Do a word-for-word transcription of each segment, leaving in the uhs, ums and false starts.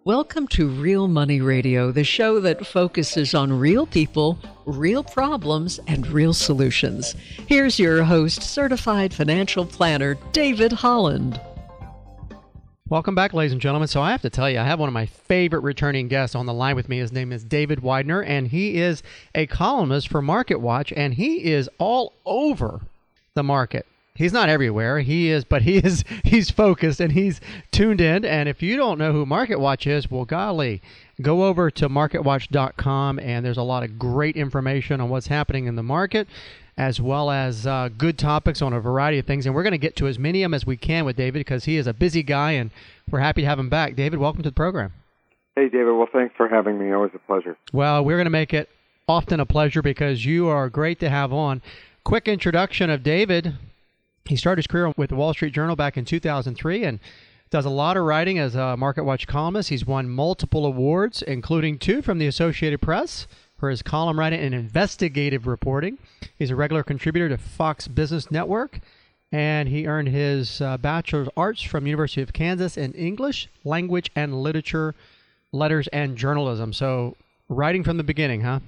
Welcome to Real Money Radio, the show that focuses on real people, real problems, and real solutions. Here's your host, certified financial planner, David Holland. Welcome back, ladies and gentlemen. So I have to tell you, I have one of my favorite returning guests on the line with me. His name is David Widener, and he is a columnist for MarketWatch, and he is all over the market. He's not everywhere. He is, but he is. He's focused and he's tuned in. And if you don't know who MarketWatch is, well, golly, go over to market watch dot com, and there's a lot of great information on what's happening in the market, as well as uh, good topics on a variety of things. And we're going to get to as many of them as we can with David because he is a busy guy, and we're happy to have him back. David, welcome to the program. Hey, David. Well, thanks for having me. Always a pleasure. Well, we're going to make it often a pleasure because you are great to have on. Quick introduction of David. He started his career with the Wall Street Journal back in two thousand three and does a lot of writing as a MarketWatch columnist. He's won multiple awards, including two from the Associated Press for his column writing and investigative reporting. He's a regular contributor to Fox Business Network, and he earned his uh, Bachelor of Arts from University of Kansas in English, Language and Literature, Letters and Journalism. So writing from the beginning, huh?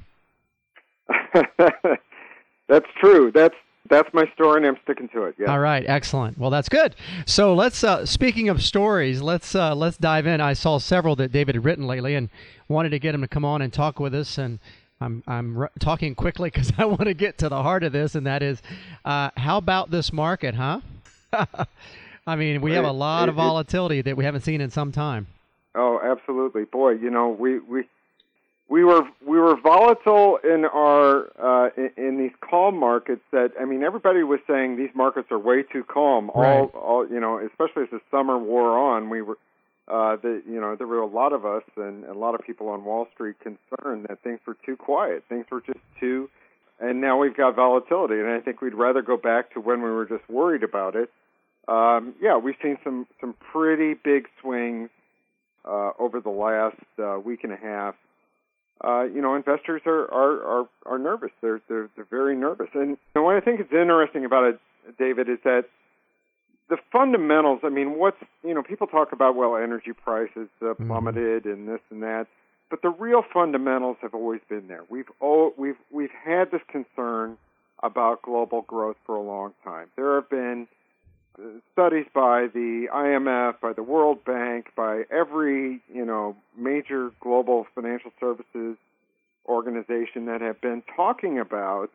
That's true. That's That's my story, and I'm sticking to it. Yeah. All right, excellent. Well, that's good. So let's. Uh, speaking of stories, let's uh, let's dive in. I saw several that David had written lately, and wanted to get him to come on and talk with us. And I'm I'm r- talking quickly because I want to get to the heart of this, and that is, uh, how about this market, huh? I mean, we have a lot it, of volatility it, that we haven't seen in some time. Oh, absolutely, boy. You know, we we. We were we were volatile in our uh, in, in these calm markets. That I mean, everybody was saying these markets are way too calm. Right. All, all you know, especially as the summer wore on, we were, uh, the you know, there were a lot of us and a lot of people on Wall Street concerned that things were too quiet. Things were just too, and now we've got volatility. And I think we'd rather go back to when we were just worried about it. Um, yeah, we've seen some some pretty big swings uh, over the last uh, week and a half. Uh, you know, investors are, are, are, are nervous. They're, they're they're very nervous. And, and what I think is interesting about it, David, is that the fundamentals. I mean, what's you know, people talk about well, energy prices uh, plummeted and this and that, but the real fundamentals have always been there. We've oh, we've we've had this concern about global growth for a long time. There have been studies by the I M F, by the World Bank, by every, you know, major global financial services organization that have been talking about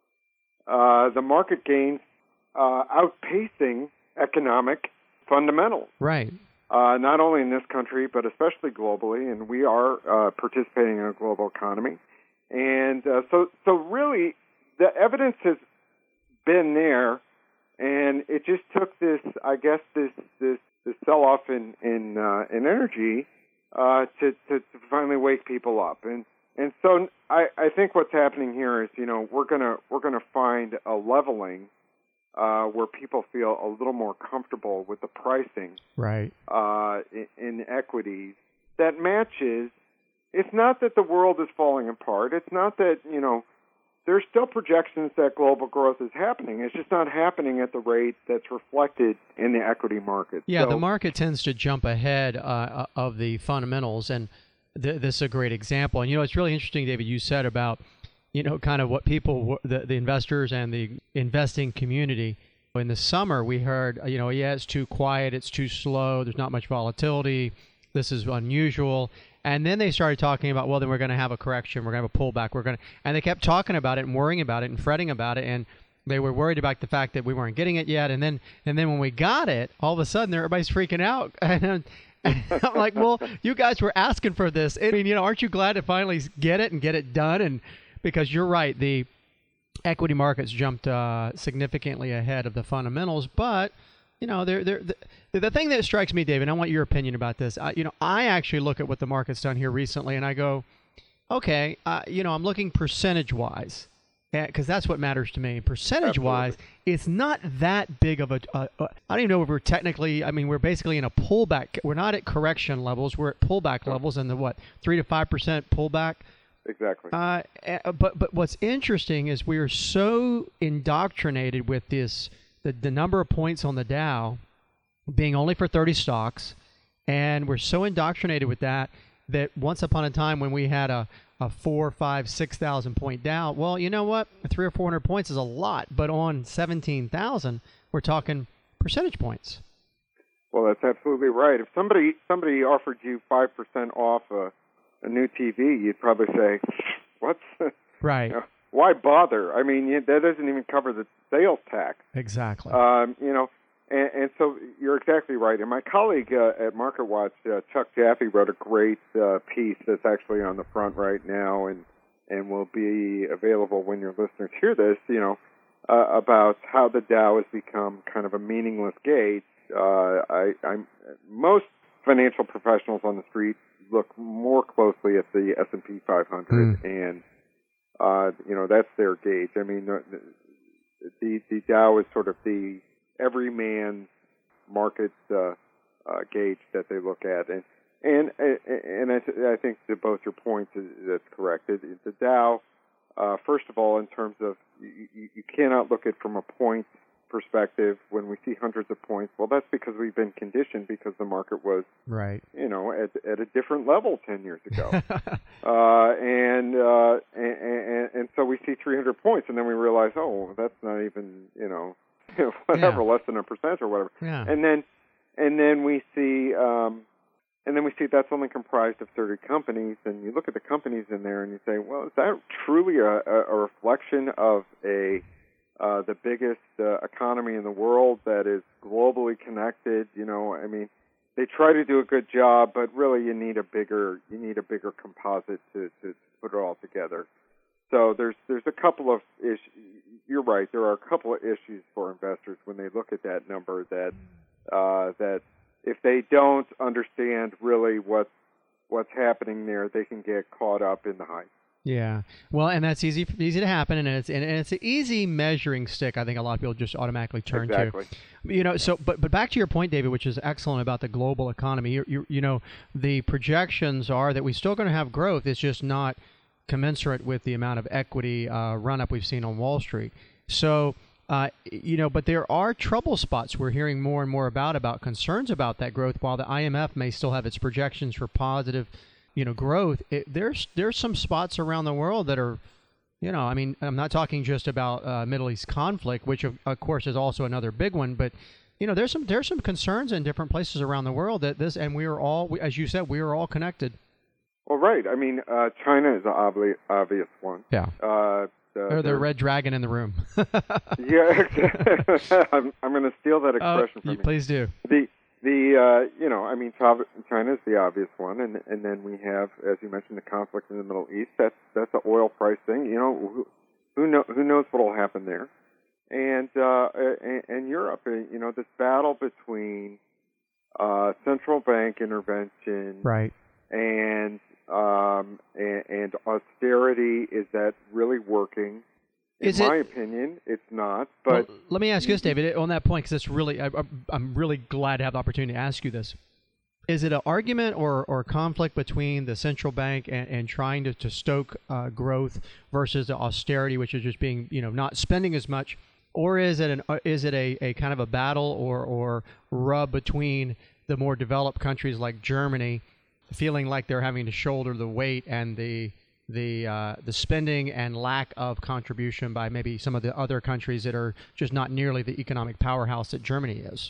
uh, the market gains uh, outpacing economic fundamentals. Right. Uh, not only in this country, but especially globally, and we are uh, participating in a global economy. And uh, so, so really, the evidence has been there. And it just took this, I guess, this this, this sell-off in in, uh, in energy uh, to, to to finally wake people up. And and so I, I think what's happening here is, you know, we're gonna we're gonna find a leveling uh, where people feel a little more comfortable with the pricing, right, uh, in, in equities that matches. It's not that the world is falling apart. It's not that, you know. There's still projections that global growth is happening. It's just not happening at the rate that's reflected in the equity market. Yeah, so, the market tends to jump ahead uh, of the fundamentals, and th- this is a great example. And, you know, it's really interesting, David, you said about, you know, kind of what people, the, the investors and the investing community. In the summer, we heard, you know, yeah, it's too quiet, it's too slow, there's not much volatility, this is unusual. And then they started talking about, well, then we're going to have a correction, we're going to have a pullback, we're going to, and they kept talking about it and worrying about it and fretting about it, and they were worried about the fact that we weren't getting it yet. And then, and then when we got it, all of a sudden, everybody's freaking out. And I'm like, well, you guys were asking for this. I mean, you know, aren't you glad to finally get it and get it done? And because you're right, the equity markets jumped uh, significantly ahead of the fundamentals, but you know, they're, they're, the, the thing that strikes me, David, I want your opinion about this. I, you know, I actually look at what the market's done here recently, and I go, okay, uh, you know, I'm looking percentage-wise, because that's what matters to me. Percentage-wise, Absolutely. It's not that big of a, a, a, I don't even know if we're technically, I mean, we're basically in a pullback. We're not at correction levels. We're at pullback oh. levels in the, what, three to five percent pullback? Exactly. Uh, but, but what's interesting is we are so indoctrinated with this, the, the number of points on the Dow being only for thirty stocks, And we're so indoctrinated with that that once upon a time when we had a, a four, five, six thousand point Dow, well, you know what? Three or four hundred points is a lot, but on seventeen thousand, we're talking percentage points. Well, that's absolutely right. If somebody somebody offered you five percent off a, a new T V, you'd probably say, "What's right? You know, why bother?" I mean, you, that doesn't even cover the sales tax. Exactly. Um, you know, and, and so you're exactly right. And my colleague uh, at MarketWatch, uh, Chuck Jaffe, wrote a great uh, piece that's actually on the front right now, and and will be available when your listeners hear this. You know, uh, about how the Dow has become kind of a meaningless gauge. Uh, I, I'm most financial professionals on the street look more closely at the S and P five hundred, mm. and uh, you know that's their gauge. I mean, the, the the Dow is sort of the everyman's market uh, uh, gauge that they look at, and and and I, th- I think to both your points, that's correct. It, it, the Dow, uh, first of all, in terms of you, you cannot look at it from a point perspective when we see hundreds of points. Well, that's because we've been conditioned because the market was, right, you know, at at a different level ten years ago, uh, and, uh, and and and so we see three hundred points, and then we realize, oh, that's not even, you know, whatever, yeah. less than a percent or whatever, yeah. and then and then we see. Um, And then we see that's only comprised of thirty companies, and you look at the companies in there, and you say, well, is that truly a, a reflection of a uh, the biggest uh, economy in the world that is globally connected? You know, I mean, they try to do a good job, but really, you need a bigger you need a bigger composite to, to put it all together. So there's there's a couple of issues. You're right. There are a couple of issues for investors when they look at that number that uh, that. If they don't understand really what what's happening there, they can get caught up in the hype. Yeah, well, and that's easy easy to happen, and it's and it's an easy measuring stick. I think a lot of people just automatically turn exactly. to. You know, so but but back to your point, David, which is excellent about the global economy. You you, you know, the projections are that we're still going to have growth. It's just not commensurate with the amount of equity uh, run up we've seen on Wall Street. So. Uh, you know, but there are trouble spots we're hearing more and more about, about concerns about that growth. While the I M F may still have its projections for positive, you know, growth, it, there's there's some spots around the world that are, you know, I mean, I'm not talking just about uh, Middle East conflict, which of, of course is also another big one, but you know, there's some there's some concerns in different places around the world that this, and we are all, as you said, we are all connected. Well, right. I mean, uh, China is an obvious obvious one. Yeah. Uh, Uh, or the red dragon in the room. yeah, I'm, I'm going to steal that expression oh, from you. Please do. The the uh, you know, I mean, China is the obvious one, and and then we have, as you mentioned, the conflict in the Middle East. That's that's an oil price thing. You know, who who, know, who knows what will happen there, and uh, and, and Europe. You know, this battle between uh, central bank intervention, right, and Um, and, and austerity, is that really working? In is my it, opinion, it's not. But well, let me ask you this, David, on that point, because it's really, I, I'm really glad to have the opportunity to ask you this. Is it an argument or, or conflict between the central bank and, and trying to, to stoke uh, growth versus the austerity, which is just being, you know, not spending as much, or is it an is it a, a kind of a battle or or rub between the more developed countries like Germany, feeling like they're having to shoulder the weight and the the uh, the spending and lack of contribution by maybe some of the other countries that are just not nearly the economic powerhouse that Germany is?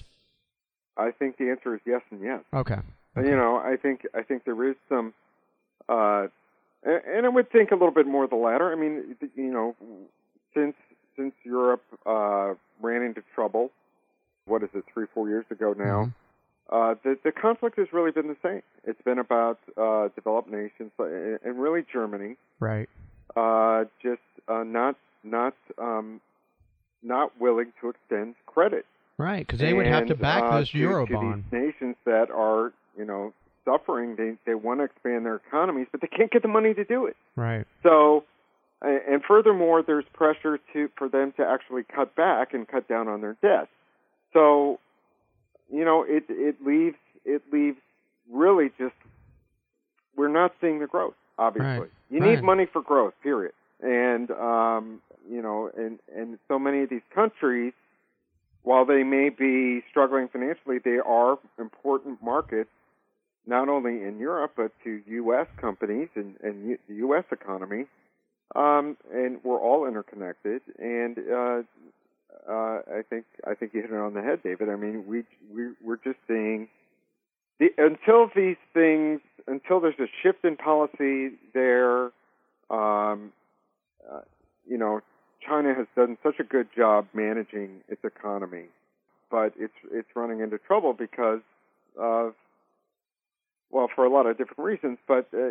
I think the answer is yes and yes. Okay. okay. You know, I think I think there is some, uh, and I would think a little bit more of the latter. I mean, you know, since since Europe uh, ran into trouble, what is it, three four years ago now? Mm-hmm. Uh, the, the conflict has really been the same. It's been about uh, developed nations, and really Germany, right? Uh, just uh, not not um, not willing to extend credit, right? Because they and, would have to back uh, this to, Eurobond. To these nations that are, you know, suffering. They they want to expand their economies, but they can't get the money to do it. Right. So, and furthermore, there's pressure to for them to actually cut back and cut down on their debt. So. You know, it it leaves it leaves really just we're not seeing the growth. Obviously, right. you right. need money for growth. Period. And um, you know, and and so many of these countries, while they may be struggling financially, they are important markets not only in Europe but to U S companies and, and U- the U S economy. Um, and we're all interconnected. And uh, uh, I think I think you hit it on the head, David. I mean, we, we we're just seeing the, until these things, until there's a shift in policy there. Um, uh, you know, China has done such a good job managing its economy, but it's it's running into trouble because of, well, for a lot of different reasons. But uh,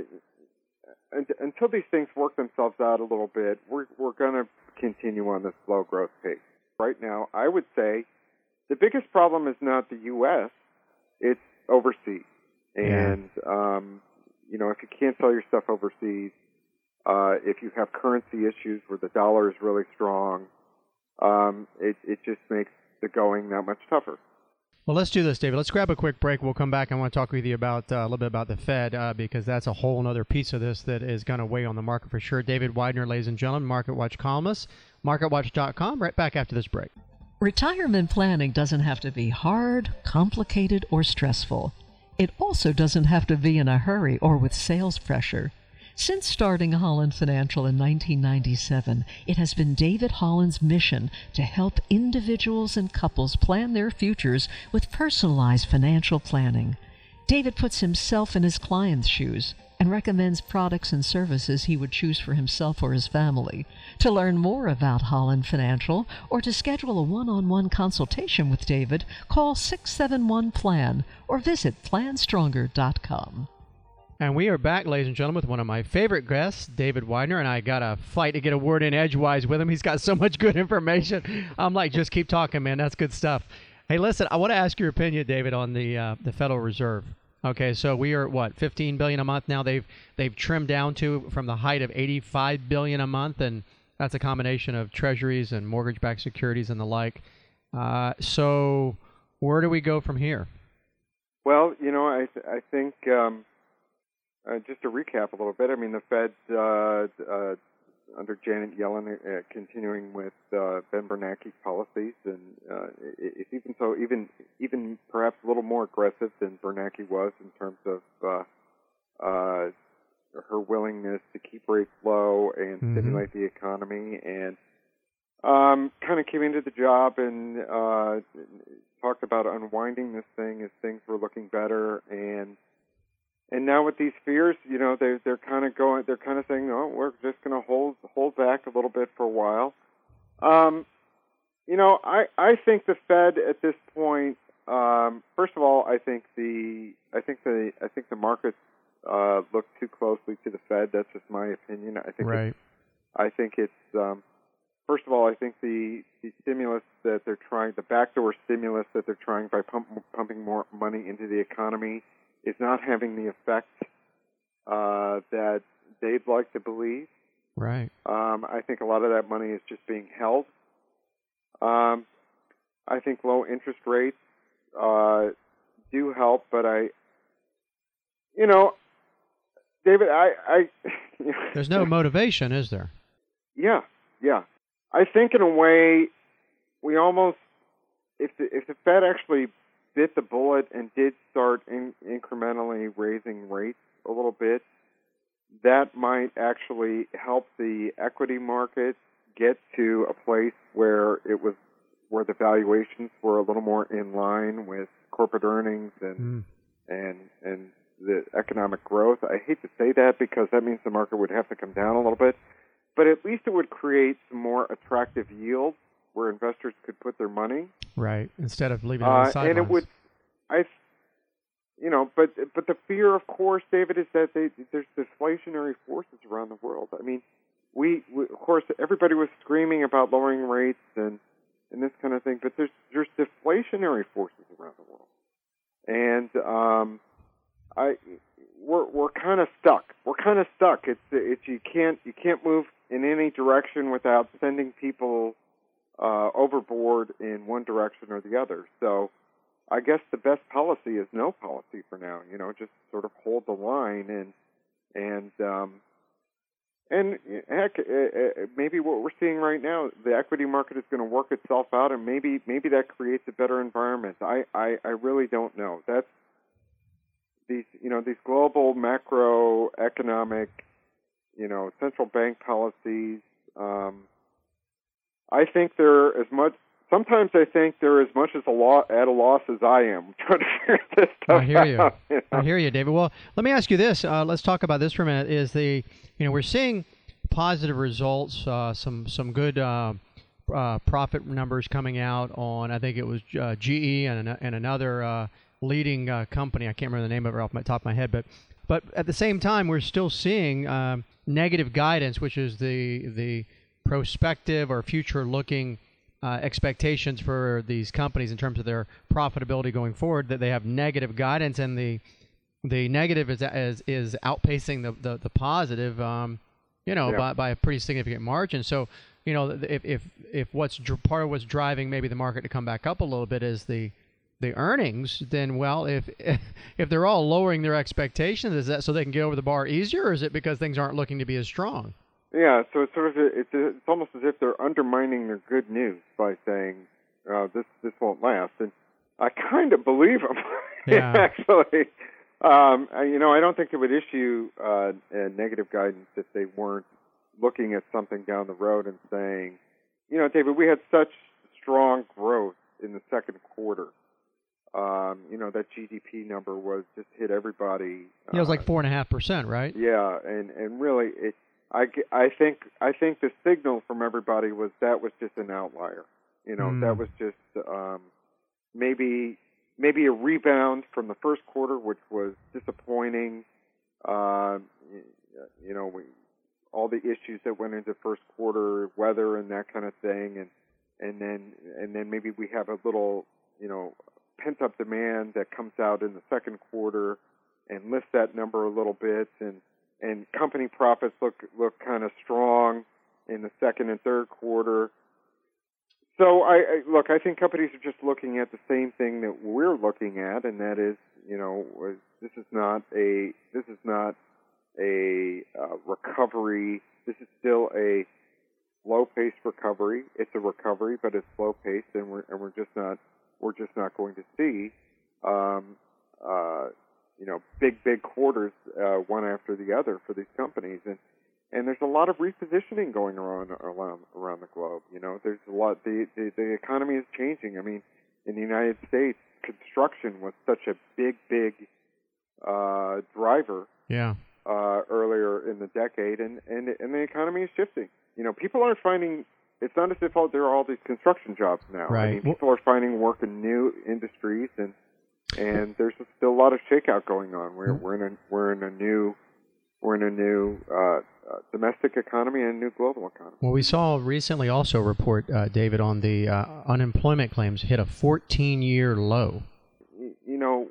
until these things work themselves out a little bit, we're we're going to continue on this slow growth pace. Right now, I would say the biggest problem is not the U S; it's overseas. And yeah. um, you know, if you can't sell your stuff overseas, Uh, if you have currency issues where the dollar is really strong, um, it, it just makes the going that much tougher. Well, let's do this, David. Let's grab a quick break. We'll come back. I want to talk with you about uh, a little bit about the Fed uh, because that's a whole other piece of this that is going to weigh on the market for sure. David Widener, ladies and gentlemen, MarketWatch columnist, market watch dot com. Right back after this break. Retirement planning doesn't have to be hard, complicated, or stressful. It also doesn't have to be in a hurry or with sales pressure. Since starting Holland Financial in nineteen ninety-seven, it has been David Holland's mission to help individuals and couples plan their futures with personalized financial planning. David puts himself in his client's shoes and recommends products and services he would choose for himself or his family. To learn more about Holland Financial or to schedule a one-on-one consultation with David, call six seven one plan or visit plan stronger dot com. And we are back, ladies and gentlemen, with one of my favorite guests, David Widener, and I got to fight to get a word in edgewise with him. He's got so much good information. I'm like, just keep talking, man. That's good stuff. Hey, listen, I want to ask your opinion, David, on the uh, the Federal Reserve. Okay, so we are, what, fifteen billion dollars a month now? They've they've trimmed down to from the height of eighty-five billion dollars a month, and that's a combination of treasuries and mortgage-backed securities and the like. Uh, so where do we go from here? Well, you know, I th- I think... Um Uh, just to recap a little bit, I mean, the Fed, uh, uh, under Janet Yellen, uh, continuing with uh, Ben Bernanke's policies, and uh, it's even so, even even perhaps a little more aggressive than Bernanke was in terms of uh, uh, her willingness to keep rates low and mm-hmm. stimulate the economy, and um, kind of came into the job and uh, talked about unwinding this thing as things were looking better, and And now with these fears, you know, they're they're kind of going, they're kind of saying, no, we're just going to hold hold back a little bit for a while. Um, you know, I I think the Fed at this point, um, first of all, I think the I think the I think the markets uh, look too closely to the Fed. That's just my opinion. I think right. It's, I think it's um, first of all, I think the the stimulus that they're trying, the backdoor stimulus that they're trying by pump, pumping more money into the economy, is not having the effect uh, that they'd like to believe. Right. Um, I think a lot of that money is just being held. Um, I think low interest rates uh, do help, but I, you know, David, I, I there's no motivation, is there? Yeah, yeah. I think in a way, we almost, if the, if the Fed actually bit the bullet and did start in, incrementally raising rates a little bit, that might actually help the equity market get to a place where it was where the valuations were a little more in line with corporate earnings and mm. and and the economic growth. I hate to say that because that means the market would have to come down a little bit, but at least it would create some more attractive yields where investors could put their money. Right, instead of leaving it on the uh, sidelines. And it would, I, you know, but but the fear, of course, David, is that they, there's deflationary forces around the world. I mean, we, we of course, everybody was screaming about lowering rates and, and this kind of thing, but there's there's deflationary forces around the world, and um, I we're we're kind of stuck. We're kind of stuck. It's it's you can't you can't move in any direction without sending people Uh, overboard in one direction or the other. So I guess the best policy is no policy for now. You know, just sort of hold the line and and um, and heck, uh, maybe what we're seeing right now, the equity market is going to work itself out, and maybe maybe that creates a better environment. I, I, I really don't know. That's these, you know, these global macroeconomic, you know, central bank policies. Um, I think they're as much. Sometimes I think they're as much as a lo- at a loss as I am trying to figure this stuff I hear you. out. You know? I hear you, David. Well, let me ask you this. Uh, let's talk about this for a minute. Is the, you know, we're seeing positive results, uh, some some good uh, uh, profit numbers coming out on, I think it was uh, G E and, an, and another uh, leading uh, company. I can't remember the name of it off the top of my head, but but at the same time, we're still seeing uh, negative guidance, which is the the prospective or future-looking uh, expectations for these companies in terms of their profitability going forward. That they have negative guidance, and the the negative is is, is outpacing the the, the positive. Um, you know, yeah. by, by a pretty significant margin. So, you know, if if if what's dr- part of what's driving maybe the market to come back up a little bit is the the earnings, then well, if if they're all lowering their expectations, is that so they can get over the bar easier, or is it because things aren't looking to be as strong? Yeah, so it's sort of a, it's a, it's almost as if they're undermining their good news by saying uh, this this won't last, and I kind of believe them. Yeah. Actually. Um, you know, I don't think they would issue uh, a negative guidance if they weren't looking at something down the road and saying, you know, David, we had such strong growth in the second quarter. Um, you know, that G D P number was just hit everybody. Yeah, it was uh, like four and a half percent, right? Yeah, and and really, it, I, I think I think the signal from everybody was that was just an outlier. You know, Mm. that was just um, maybe. Maybe a rebound from the first quarter, which was disappointing. Uh, you know, we, all the issues that went into first quarter, weather and that kind of thing, and and then and then maybe we have a little, you know, pent up demand that comes out in the second quarter and lifts that number a little bit, and and company profits look look kind of strong in the second and third quarter. So, I, I look, I think companies are just looking at the same thing that we're looking at, and that is, you know, this is not a this is not a uh, recovery. This is still a slow-paced recovery. It's a recovery, but it's slow-paced, and we're and we're just not we're just not going to see, um, uh, you know, big big quarters uh, one after the other for these companies. And And there's a lot of repositioning going around around around the globe. You know, there's a lot. The, the the economy is changing. I mean, in the United States, construction was such a big, big uh, driver. Yeah. Uh, earlier in the decade, and, and and the economy is shifting. You know, people aren't finding. It's not as if all, there are all these construction jobs now. Right. I mean, people are finding work in new industries, and and there's still a lot of shakeout going on. We're we're in a we're in a new we're in a new uh, uh, domestic economy and a new global economy. Well, we saw recently also a report, uh, David, on the uh, unemployment claims hit a fourteen-year low. You, you know,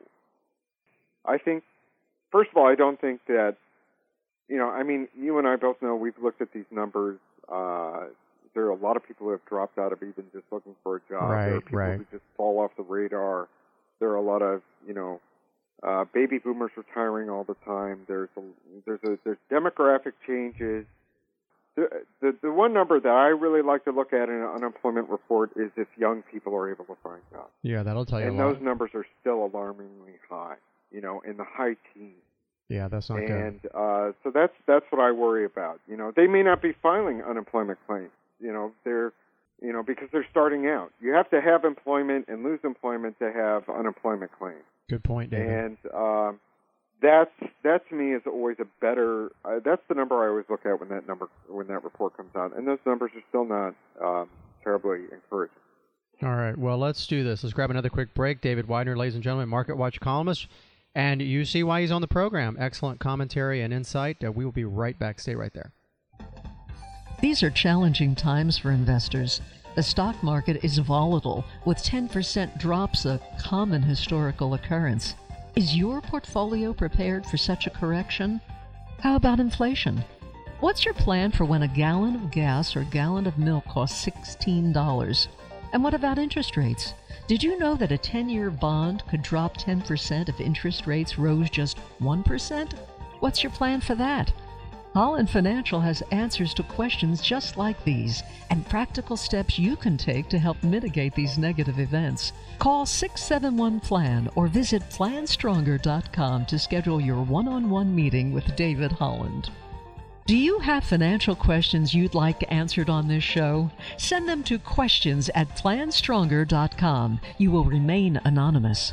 I think, first of all, I don't think that, you know, I mean, you and I both know we've looked at these numbers. Uh, there are a lot of people who have dropped out of even just looking for a job. Right, there are people right. who just fall off the radar. There are a lot of, you know, uh, baby boomers retiring all the time. There's a, there's a, there's demographic changes. The, the the one number that I really like to look at in an unemployment report is if young people are able to find jobs. Yeah, that'll tell you and a lot. those numbers are still alarmingly high, you know, in the high teens. Yeah, that's not and, good. uh, so that's that's what I worry about. You know, they may not be filing unemployment claims. You know, they're, you know, because they're starting out. You have to have employment and lose employment to have unemployment claims. Good point, David. And um, that's that to me is always a better. Uh, that's the number I always look at when that number when that report comes out. And those numbers are still not um, terribly encouraging. All right. Well, let's do this. Let's grab another quick break. David Widener, ladies and gentlemen, Market Watch columnist. And you see why he's on the program. Excellent commentary and insight. Uh, we will be right back. Stay right there. These are challenging times for investors. The stock market is volatile, with ten percent drops a common historical occurrence. Is your portfolio prepared for such a correction? How about inflation? What's your plan for when a gallon of gas or a gallon of milk costs sixteen dollars? And what about interest rates? Did you know that a ten-year bond could drop ten percent if interest rates rose just one percent? What's your plan for that? Holland Financial has answers to questions just like these and practical steps you can take to help mitigate these negative events. Call six seven one plan or visit plan stronger dot com to schedule your one-on-one meeting with David Holland. Do you have financial questions you'd like answered on this show? Send them to questions at plan stronger dot com. You will remain anonymous.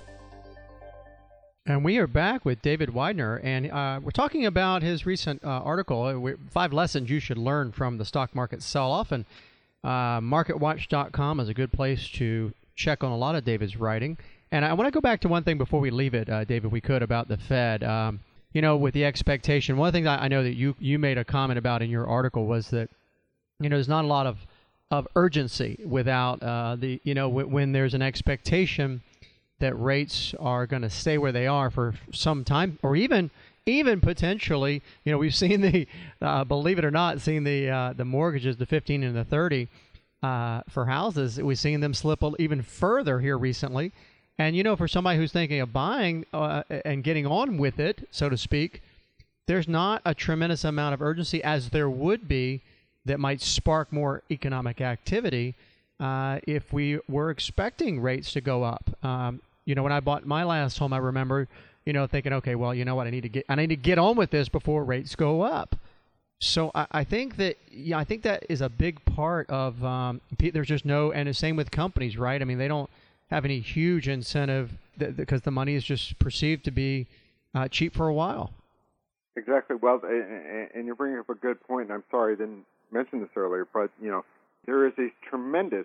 And we are back with David Widener, and uh, we're talking about his recent uh, article, uh, Five Lessons You Should Learn from the Stock Market Sell-Off. And uh, market watch dot com is a good place to check on a lot of David's writing. And I want to go back to one thing before we leave it, uh, David, if we could, about the Fed. Um, you know, with the expectation, one thing that I know that you, you made a comment about in your article was that, you know, there's not a lot of, of urgency without uh, the, you know, w- when there's an expectation that rates are going to stay where they are for some time, or even even potentially, you know, we've seen the, uh, believe it or not, seen the uh, the mortgages, the fifteen and the thirty uh, for houses. We've seen them slip even further here recently. And, you know, for somebody who's thinking of buying uh, and getting on with it, so to speak, there's not a tremendous amount of urgency as there would be that might spark more economic activity uh, if we were expecting rates to go up. Um, You know, when I bought my last home, I remember, you know, thinking, okay, well, you know what, I need to get, I need to get on with this before rates go up. So I, I think that, yeah, I think that is a big part of. Um, there's just no, and the same with companies, right? I mean, they don't have any huge incentive th- because the money is just perceived to be uh, cheap for a while. Exactly. Well, and you're bringing up a good point. And I'm sorry I didn't mention this earlier, but you know, there is a tremendous,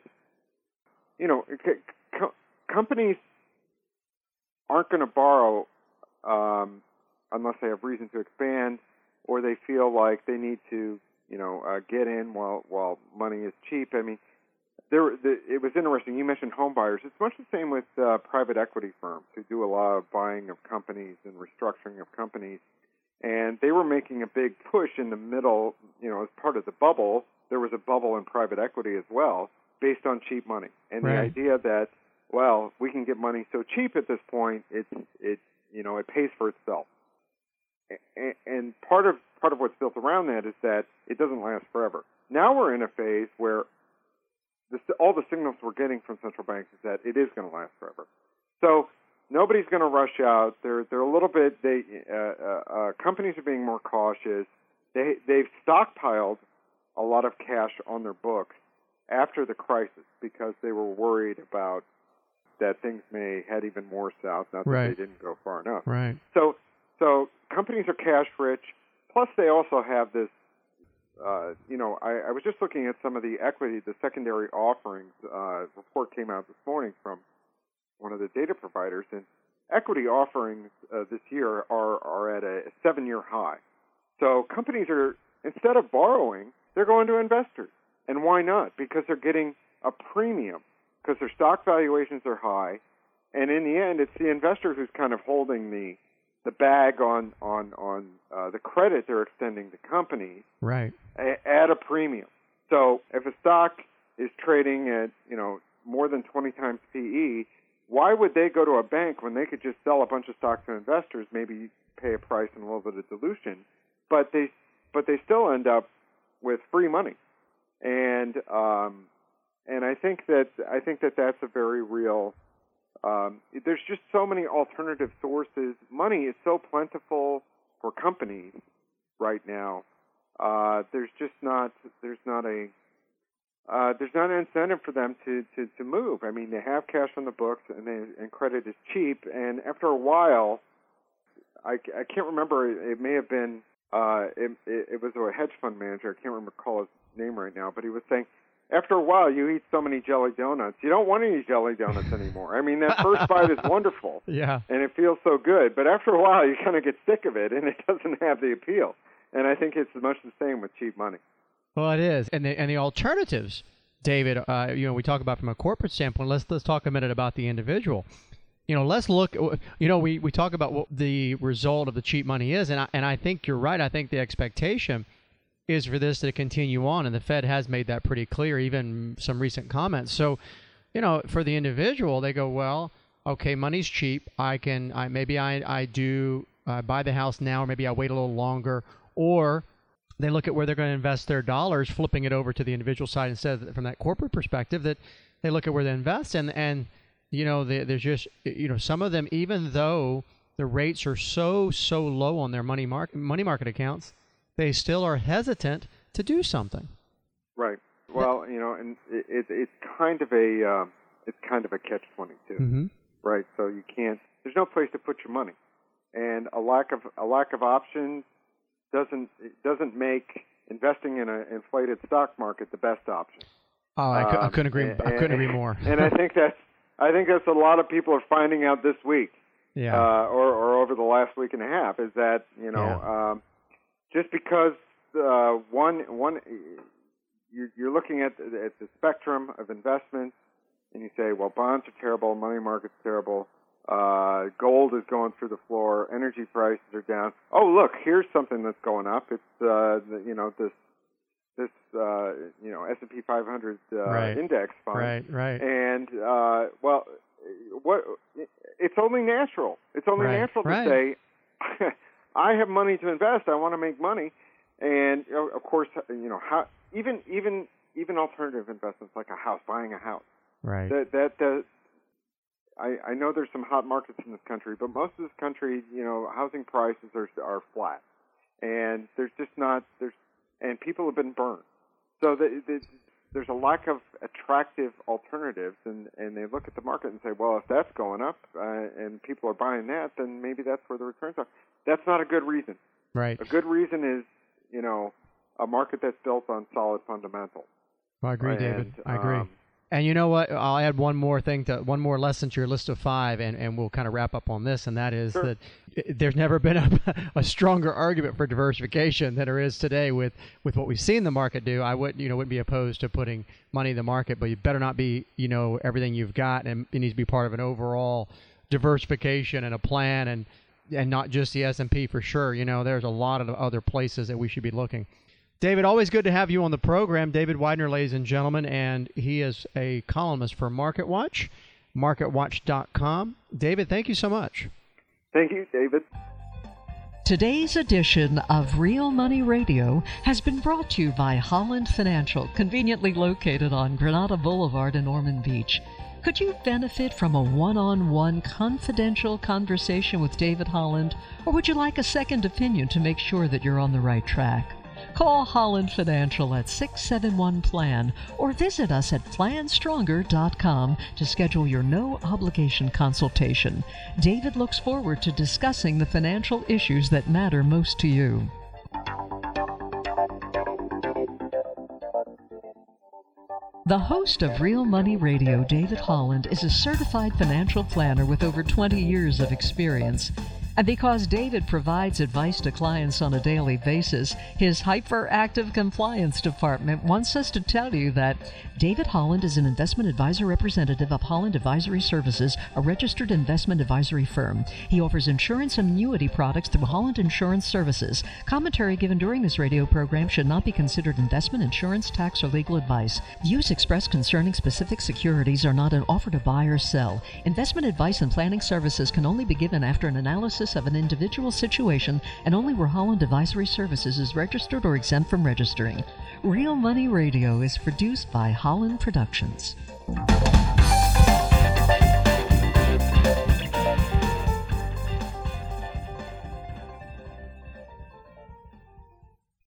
you know, co- companies aren't going to borrow um, unless they have reason to expand, or they feel like they need to, you know, uh, get in while while money is cheap. I mean, there the, it was interesting. You mentioned home buyers. It's much the same with uh, private equity firms who do a lot of buying of companies and restructuring of companies. And they were making a big push in the middle, you know, as part of the bubble. There was a bubble in private equity as well, based on cheap money, and right. The idea that, well, we can get money so cheap at this point, it's it you know it pays for itself. And, and part of part of what's built around that is that it doesn't last forever. Now we're in a phase where this, all the signals we're getting from central banks is that it is going to last forever. So nobody's going to rush out. They're they're a little bit. They uh, uh, uh, companies are being more cautious. They they've stockpiled a lot of cash on their books after the crisis because they were worried about that things may head even more south, not that right. they didn't go far enough. Right. So, so companies are cash rich. Plus, they also have this. Uh, you know, I, I was just looking at some of the equity, the secondary offerings. Uh, report came out this morning from one of the data providers, and equity offerings uh, this year are are at a seven-year high. So companies are, instead of borrowing, they're going to investors. And why not? Because they're getting a premium. Because their stock valuations are high, and in the end, it's the investor who's kind of holding the the bag on on on uh, the credit they're extending to companies, right? A, at a premium. So if a stock is trading at you know more than twenty times P E, why would they go to a bank when they could just sell a bunch of stocks to investors, maybe pay a price and a little bit of dilution, but they but they still end up with free money, and um, And I think that I think that that's a very real. Um, there's just so many alternative sources. Money is so plentiful for companies right now. Uh, there's just not there's not a uh, there's not an incentive for them to, to, to move. I mean, they have cash on the books, and they, and credit is cheap. And after a while, I, I can't remember. It may have been uh, it, it was a hedge fund manager. I can't recall his name right now, but he was saying, after a while, you eat so many jelly donuts, you don't want any jelly donuts anymore. I mean, that first bite is wonderful, yeah, and it feels so good. But after a while, you kind of get sick of it, and it doesn't have the appeal. And I think it's much the same with cheap money. Well, it is, and the and the alternatives, David. Uh, you know, we talk about from a corporate standpoint. Let's let's talk a minute about the individual. You know, let's look. You know, we, we talk about what the result of the cheap money is, and I, and I think you're right. I think the expectation is for this to continue on, and the Fed has made that pretty clear, even some recent comments. So, you know, for the individual, they go, well, okay, money's cheap. I can, I maybe I, I do uh, buy the house now, or maybe I wait a little longer, or they look at where they're going to invest their dollars, flipping it over to the individual side instead of from that corporate perspective, that they look at where they invest. And, and you know, they, there's just, you know, some of them, even though the rates are so, so low on their money market, money market accounts, they still are hesitant to do something. Right. Well, you know, and it, it, it's kind of a uh, it's kind of a catch twenty-two, mm-hmm. right? So you can't. There's no place to put your money, and a lack of a lack of options doesn't it doesn't make investing in an inflated stock market the best option. Oh, I, um, I couldn't agree. And, I couldn't agree more. And I think that's I think that's a lot of people are finding out this week, yeah, uh, or or over the last week and a half, is that you know yeah. um, just because uh, one one. You're looking at at the spectrum of investments, and you say, well, bonds are terrible, money market's terrible, uh, gold is going through the floor, energy prices are down. Oh, look, here's something that's going up. It's uh, the, you know this this uh, you know S and P five hundred uh, right. index fund, right, right, and uh, well, what it's only natural. It's only right. natural to right. say, I have money to invest. I want to make money, and you know, of course, you know how. Even even even alternative investments like a house, buying a house. Right. That that, that I I know there's some hot markets in this country, but most of this country, you know, housing prices are are flat, and there's just not there's and people have been burned. So the, the, there's a lack of attractive alternatives, and and they look at the market and say, well, if that's going up uh, and people are buying that, then maybe that's where the returns are. That's not a good reason. Right. A good reason is, you know, a market that's built on solid fundamentals. I agree, and, David. I agree. Um, and you know what? I'll add one more thing to one more lesson to your list of five, and, and we'll kind of wrap up on this, and that is sure. that there's never been a, a stronger argument for diversification than there is today with, with what we've seen the market do. I wouldn't, you know, wouldn't be opposed to putting money in the market, but you better not be, you know, everything you've got, and it needs to be part of an overall diversification and a plan, and and not just the S and P for sure. You know, there's a lot of other places that we should be looking. David, always good to have you on the program. David Widener, ladies and gentlemen, and he is a columnist for MarketWatch, market watch dot com. David, thank you so much. Thank you, David. Today's edition of Real Money Radio has been brought to you by Holland Financial, conveniently located on Granada Boulevard in Ormond Beach. Could you benefit from a one-on-one confidential conversation with David Holland, or would you like a second opinion to make sure that you're on the right track? Call Holland Financial at six seven one plan or visit us at plan stronger dot com to schedule your no-obligation consultation. David looks forward to discussing the financial issues that matter most to you. The host of Real Money Radio, David Holland, is a certified financial planner with over twenty years of experience. And because David provides advice to clients on a daily basis, his hyperactive compliance department wants us to tell you that David Holland is an investment advisor representative of Holland Advisory Services, a registered investment advisory firm. He offers insurance and annuity products through Holland Insurance Services. Commentary given during this radio program should not be considered investment, insurance, tax, or legal advice. Views expressed concerning specific securities are not an offer to buy or sell. Investment advice and planning services can only be given after an analysis of an individual situation and only where Holland Advisory Services is registered or exempt from registering. Real Money Radio is produced by Holland Productions.